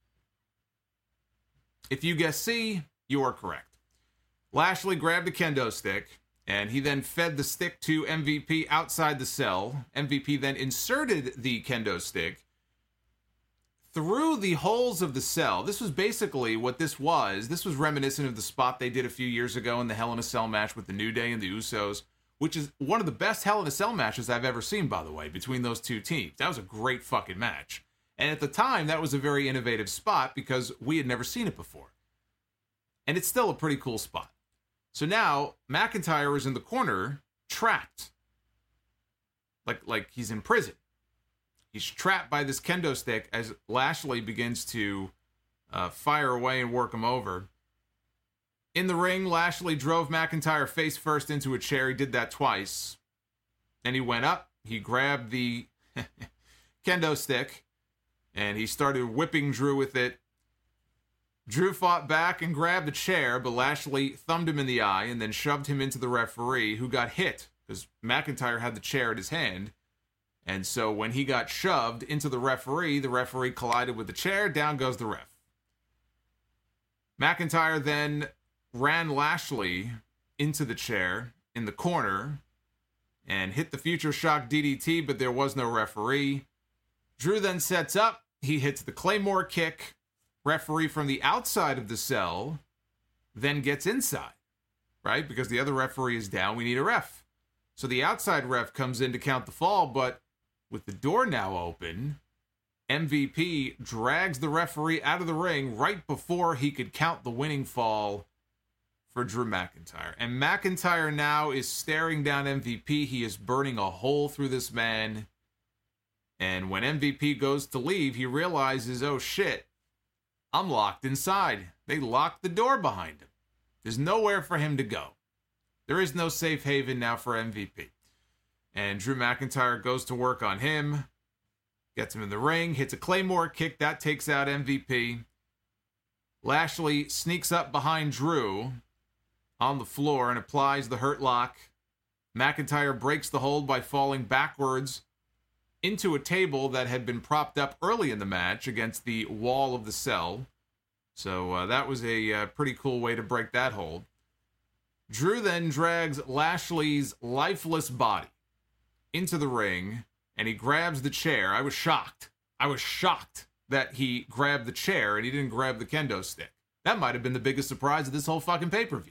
S1: If you guess C, you are correct. Lashley grabbed a kendo stick, and he then fed the stick to M V P outside the cell. M V P then inserted the kendo stick through the holes of the cell. This was basically what this was. This was reminiscent of the spot they did a few years ago in the Hell in a Cell match with the New Day and the Usos, which is one of the best Hell in a Cell matches I've ever seen, by the way, between those two teams. That was a great fucking match. And at the time, that was a very innovative spot because we had never seen it before. And it's still a pretty cool spot. So now, McIntyre is in the corner, trapped. Like, like he's in prison. He's trapped by this kendo stick as Lashley begins to uh, fire away and work him over. In the ring, Lashley drove McIntyre face first into a chair. He did that twice. Then he went up. He grabbed the kendo stick. And he started whipping Drew with it. Drew fought back and grabbed the chair, but Lashley thumbed him in the eye and then shoved him into the referee, who got hit because McIntyre had the chair in his hand. And so when he got shoved into the referee, the referee collided with the chair, down goes the ref. McIntyre then ran Lashley into the chair in the corner and hit the Future Shock D D T, but there was no referee. Drew then sets up. He hits the Claymore kick. Referee from the outside of the cell then gets inside, right? Because the other referee is down. We need a ref. So the outside ref comes in to count the fall, but with the door now open, M V P drags the referee out of the ring right before he could count the winning fall for Drew McIntyre. And McIntyre now is staring down M V P. He is burning a hole through this man. And when M V P goes to leave, he realizes, oh shit, I'm locked inside. They locked the door behind him. There's nowhere for him to go. There is no safe haven now for M V P. And Drew McIntyre goes to work on him, gets him in the ring, hits a Claymore kick, that takes out M V P. Lashley sneaks up behind Drew on the floor and applies the Hurt Lock. McIntyre breaks the hold by falling backwards into a table that had been propped up early in the match against the wall of the cell. So uh, that was a uh, pretty cool way to break that hold. Drew then drags Lashley's lifeless body into the ring, and he grabs the chair. I was shocked. I was shocked that he grabbed the chair and he didn't grab the kendo stick. That might have been the biggest surprise of this whole fucking pay-per-view.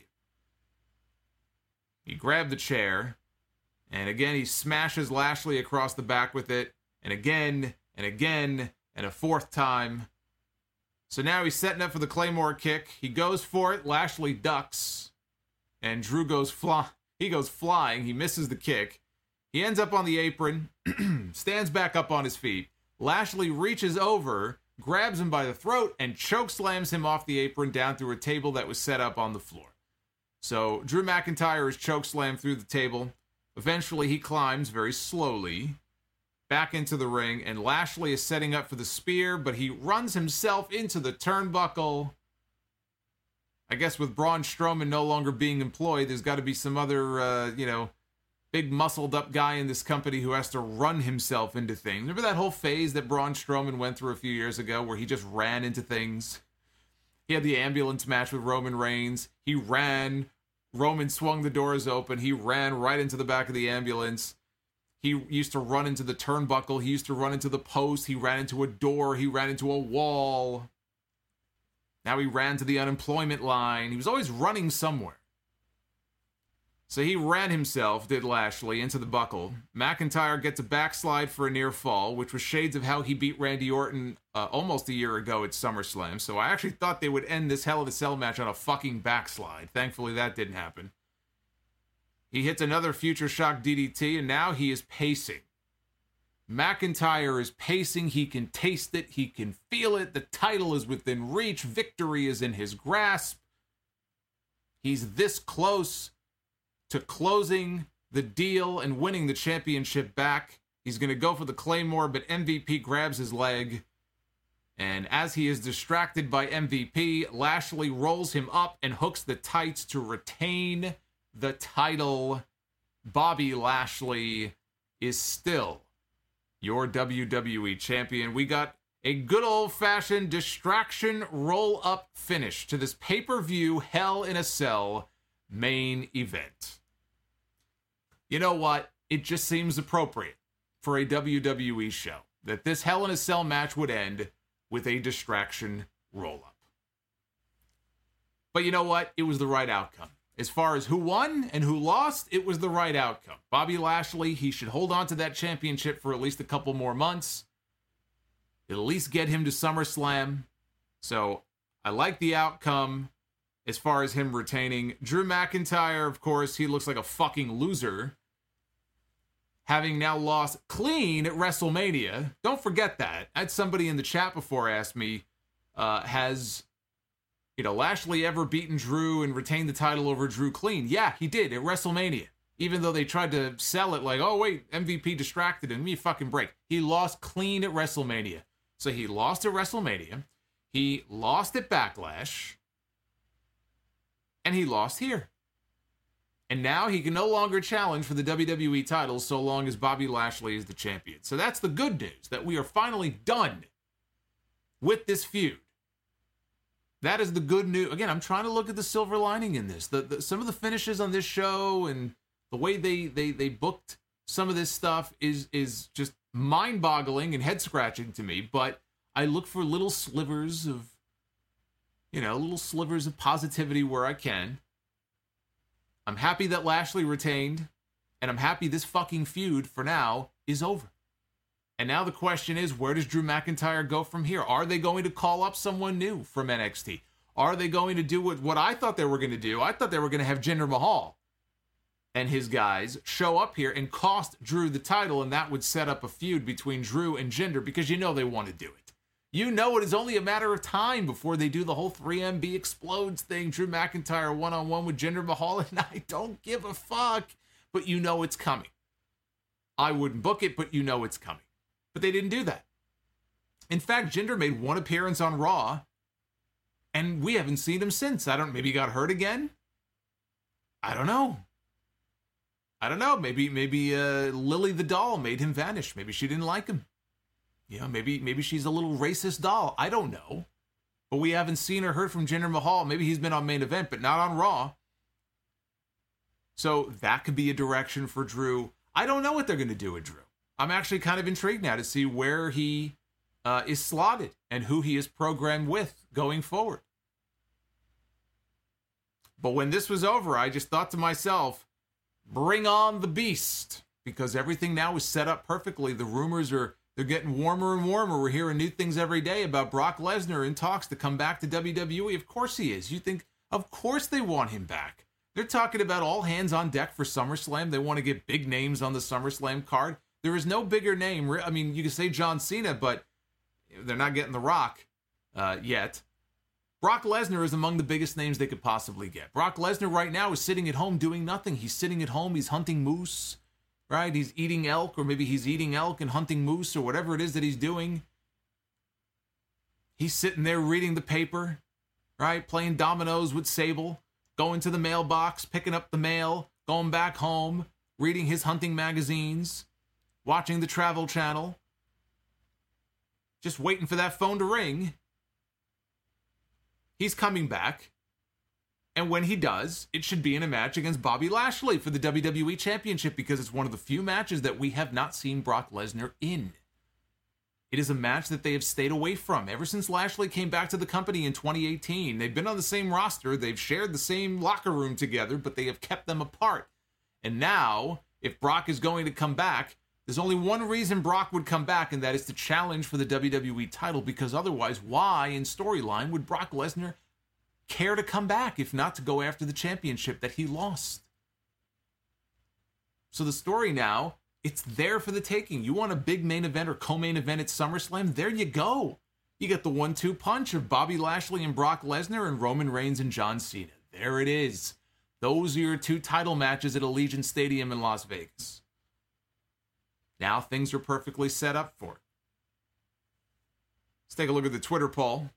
S1: He grabbed the chair, and again he smashes Lashley across the back with it, and again, and again, and a fourth time. So now he's setting up for the Claymore kick. He goes for it. Lashley ducks, and Drew goes fly. He goes flying. He misses the kick. He ends up on the apron, stands back up on his feet. Lashley reaches over, grabs him by the throat, and chokeslams him off the apron down through a table that was set up on the floor. So Drew McIntyre is chokeslammed through the table. Eventually, he climbs very slowly back into the ring, and Lashley is setting up for the spear, but he runs himself into the turnbuckle. I guess with Braun Strowman no longer being employed, there's got to be some other, uh, you know, big muscled-up guy in this company who has to run himself into things. Remember that whole phase that Braun Strowman went through a few years ago where he just ran into things? He had the ambulance match with Roman Reigns. He ran. Roman swung the doors open. He ran right into the back of the ambulance. He used to run into the turnbuckle. He used to run into the post. He ran into a door. He ran into a wall. Now he ran to the unemployment line. He was always running somewhere. So he ran himself, did Lashley, into the buckle. McIntyre gets a backslide for a near fall, which was shades of how he beat Randy Orton uh, almost a year ago at SummerSlam. So I actually thought they would end this Hell in a Cell match on a fucking backslide. Thankfully, that didn't happen. He hits another Future Shock D D T, and now he is pacing. McIntyre is pacing. He can taste it. He can feel it. The title is within reach. Victory is in his grasp. He's this close to closing the deal and winning the championship back. He's going to go for the Claymore, but M V P grabs his leg. And as he is distracted by M V P, Lashley rolls him up and hooks the tights to retain the title. Bobby Lashley is still your W W E champion. We got a good old-fashioned distraction roll-up finish to this pay-per-view Hell in a Cell main event. You know what? It just seems appropriate for a W W E show that this Hell in a Cell match would end with a distraction roll-up. But you know what? It was the right outcome. As far as who won and who lost, it was the right outcome. Bobby Lashley, he should hold on to that championship for at least a couple more months. It'll at least get him to SummerSlam. So I like the outcome. As far as him retaining, Drew McIntyre, of course, he looks like a fucking loser. Having now lost clean at WrestleMania. Don't forget that. I had somebody in the chat before ask me, uh, has, you know, Lashley ever beaten Drew and retained the title over Drew clean? Yeah, he did at WrestleMania. Even though they tried to sell it like, oh, wait, M V P distracted him. Give me a fucking break. He lost clean at WrestleMania. So he lost at WrestleMania. He lost at Backlash, and he lost here. And now he can no longer challenge for the W W E title so long as Bobby Lashley is the champion. So that's the good news, that we are finally done with this feud. That is the good news. Again, I'm trying to look at the silver lining in this. The, the some of the finishes on this show and the way they they they booked some of this stuff is is just mind-boggling and head-scratching to me. But I look for little slivers of, you know, little slivers of positivity where I can. I'm happy that Lashley retained, and I'm happy this fucking feud, for now, is over. And now the question is, where does Drew McIntyre go from here? Are they going to call up someone new from N X T? Are they going to do what, what I thought they were going to do? I thought they were going to have Jinder Mahal and his guys show up here and cost Drew the title, and that would set up a feud between Drew and Jinder, because you know they want to do it. You know it is only a matter of time before they do the whole three M B explodes thing. Drew McIntyre one-on-one with Jinder Mahal, and I don't give a fuck. But you know it's coming. I wouldn't book it, but you know it's coming. But they didn't do that. In fact, Jinder made one appearance on Raw, and we haven't seen him since. I don't, maybe he got hurt again? I don't know. I don't know. Maybe, maybe uh, Lily the doll made him vanish. Maybe she didn't like him. You know, maybe maybe she's a little racist doll. I don't know. But we haven't seen or heard from Jinder Mahal. Maybe he's been on main event, but not on Raw. So that could be a direction for Drew. I don't know what they're going to do with Drew. I'm actually kind of intrigued now to see where he uh, is slotted and who he is programmed with going forward. But when this was over, I just thought to myself, bring on the beast. Because everything now is set up perfectly. The rumors are... They're getting warmer and warmer. We're hearing new things every day about Brock Lesnar in talks to come back to W W E. Of course he is. You think, of course they want him back. They're talking about all hands on deck for SummerSlam. They want to get big names on the SummerSlam card. There is no bigger name. I mean, you can say John Cena, but they're not getting The Rock uh, yet. Brock Lesnar is among the biggest names they could possibly get. Brock Lesnar right now is sitting at home doing nothing. He's sitting at home. He's hunting moose. Right? He's eating elk, or maybe he's eating elk and hunting moose, or whatever it is that he's doing. He's sitting there reading the paper, right? Playing dominoes with Sable, going to the mailbox, picking up the mail, going back home, reading his hunting magazines, watching the Travel Channel, just waiting for that phone to ring. He's coming back. And when he does, it should be in a match against Bobby Lashley for the W W E Championship, because it's one of the few matches that we have not seen Brock Lesnar in. It is a match that they have stayed away from ever since Lashley came back to the company in twenty eighteen. They've been on the same roster, they've shared the same locker room together, but they have kept them apart. And now, if Brock is going to come back, there's only one reason Brock would come back, and that is to challenge for the W W E title, because otherwise, why in storyline would Brock Lesnar care to come back if not to go after the championship that he lost? So the story now, it's there for the taking. You want a big main event or co-main event at SummerSlam? There you go. You get the one two punch of Bobby Lashley and Brock Lesnar and Roman Reigns and John Cena. There it is. Those are your two title matches at Allegiant Stadium in Las Vegas. Now things are perfectly set up for it. Let's take a look at the Twitter poll.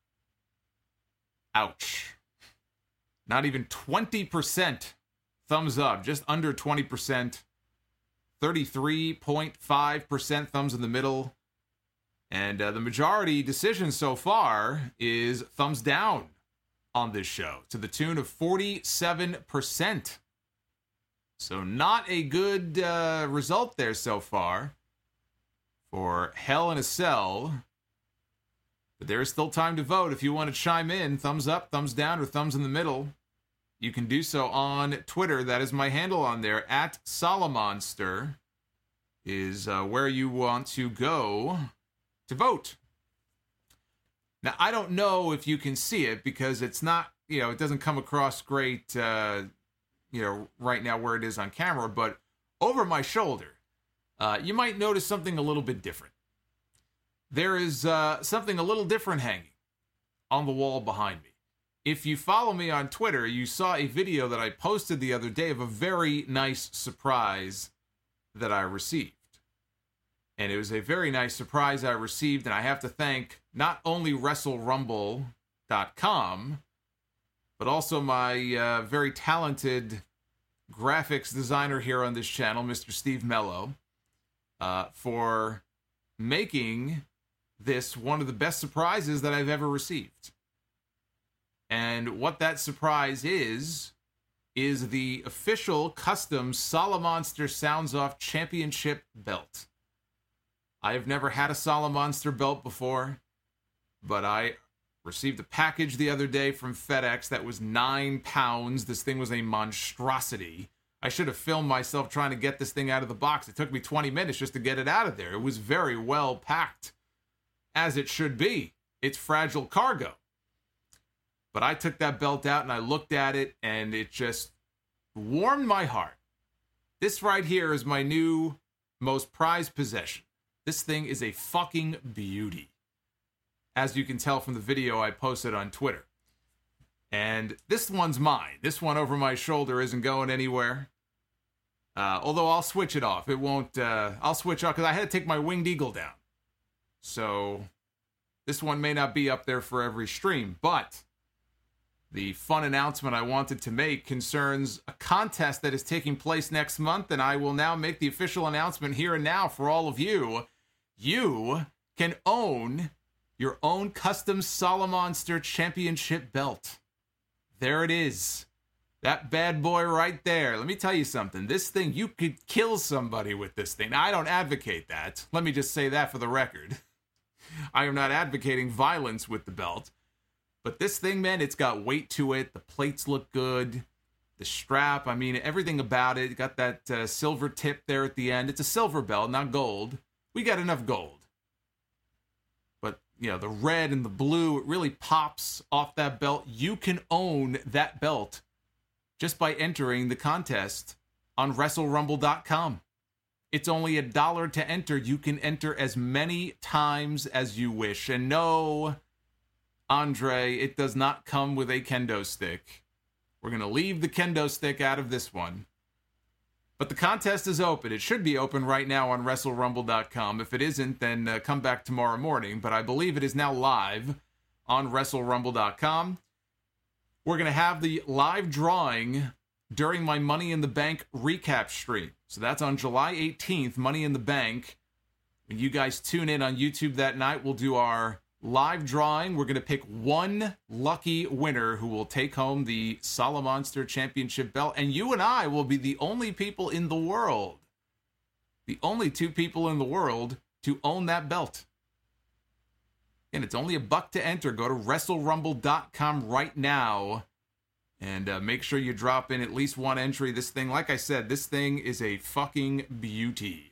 S1: Ouch. Not even twenty percent thumbs up, just under twenty percent. thirty-three point five percent thumbs in the middle. And uh, the majority decision so far is thumbs down on this show, to the tune of forty-seven percent. So not a good uh, result there so far for Hell in a Cell. But there is still time to vote. If you want to chime in, thumbs up, thumbs down, or thumbs in the middle, you can do so on Twitter. That is my handle on there. At Solomonster is uh, where you want to go to vote. Now, I don't know if you can see it because it's not, you know, it doesn't come across great, uh, you know, right now where it is on camera, but over my shoulder, uh, you might notice something a little bit different. There is uh, something a little different hanging on the wall behind me. If you follow me on Twitter, you saw a video that I posted the other day of a very nice surprise that I received. And it was a very nice surprise I received, and I have to thank not only Wrestle Rumble dot com, but also my uh, very talented graphics designer here on this channel, Mister Steve Mello, uh, for making this one of the best surprises that I've ever received. And what that surprise is, is the official custom Solomonster Sounds Off Championship belt. I have never had a Solomonster belt before, but I received a package the other day from FedEx that was nine pounds. This thing was a monstrosity. I should have filmed myself trying to get this thing out of the box. It took me twenty minutes just to get it out of there. It was very well packed, as it should be. It's fragile cargo. But I took that belt out and I looked at it, and it just warmed my heart. This right here is my new most prized possession. This thing is a fucking beauty, as you can tell from the video I posted on Twitter. And this one's mine. This one over my shoulder isn't going anywhere. Uh, although I'll switch it off. It won't, uh, I'll switch off because I had to take my Winged Eagle down. So this one may not be up there for every stream, but the fun announcement I wanted to make concerns a contest that is taking place next month, and I will now make the official announcement here and now for all of you. You can own your own custom Solomonster Championship belt. There it is. That bad boy right there. Let me tell you something. This thing, you could kill somebody with this thing. Now, I don't advocate that. Let me just say that for the record. I am not advocating violence with the belt. But this thing, man, it's got weight to it. The plates look good. The strap, I mean, everything about it. Got that uh, silver tip there at the end. It's a silver belt, not gold. We got enough gold. But, you know, the red and the blue, it really pops off that belt. You can own that belt just by entering the contest on Wrestle Rumble dot com. It's only a dollar to enter. You can enter as many times as you wish. And no, Andre, it does not come with a kendo stick. We're going to leave the kendo stick out of this one. But the contest is open. It should be open right now on Wrestle Rumble dot com. If it isn't, then uh, come back tomorrow morning. But I believe it is now live on Wrestle Rumble dot com. We're going to have the live drawing during my Money in the Bank recap stream. So that's on July eighteenth, Money in the Bank. When you guys tune in on YouTube that night, we'll do our live drawing. We're going to pick one lucky winner who will take home the Solomonster Championship belt. And you and I will be the only people in the world, the only two people in the world to own that belt. And it's only a buck to enter. Go to Wrestle Rumble dot com right now and uh, make sure you drop in at least one entry. This thing, like I said, this thing is a fucking beauty.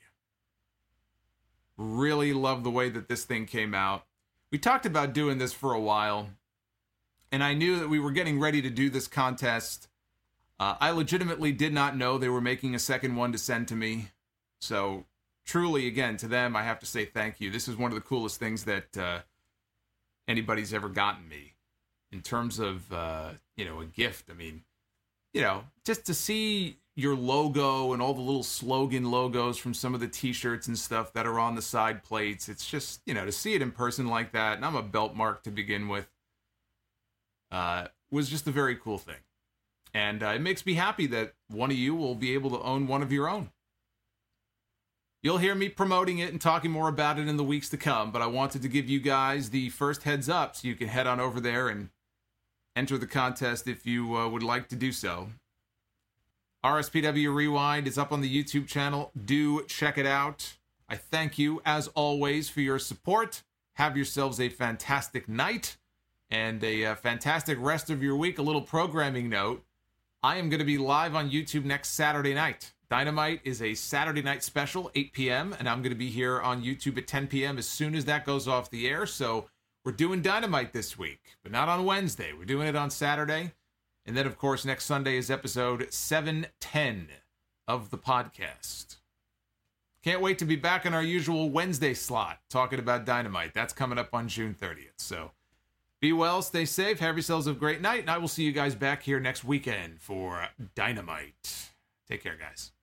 S1: Really love the way that this thing came out. We talked about doing this for a while, and I knew that we were getting ready to do this contest. Uh, I legitimately did not know they were making a second one to send to me. So, truly, again, to them, I have to say thank you. This is one of the coolest things that uh, anybody's ever gotten me in terms of, uh, you know, a gift. I mean, you know, just to see your logo and all the little slogan logos from some of the t-shirts and stuff that are on the side plates. It's just, you know, to see it in person like that, and I'm a belt mark to begin with, uh, was just a very cool thing. And uh, it makes me happy that one of you will be able to own one of your own. You'll hear me promoting it and talking more about it in the weeks to come, but I wanted to give you guys the first heads up so you can head on over there and enter the contest if you uh, would like to do so. R S P W Rewind is up on the YouTube channel. Do check it out. I thank you, as always, for your support. Have yourselves a fantastic night and a uh, fantastic rest of your week. A little programming note. I am going to be live on YouTube next Saturday night. Dynamite is a Saturday night special, eight p.m., and I'm going to be here on YouTube at ten p.m. as soon as that goes off the air. So we're doing Dynamite this week, but not on Wednesday. We're doing it on Saturday. And then, of course, next Sunday is episode seven ten of the podcast. Can't wait to be back on our usual Wednesday slot talking about Dynamite. That's coming up on June thirtieth. So be well, stay safe, have yourselves a great night, and I will see you guys back here next weekend for Dynamite. Take care, guys.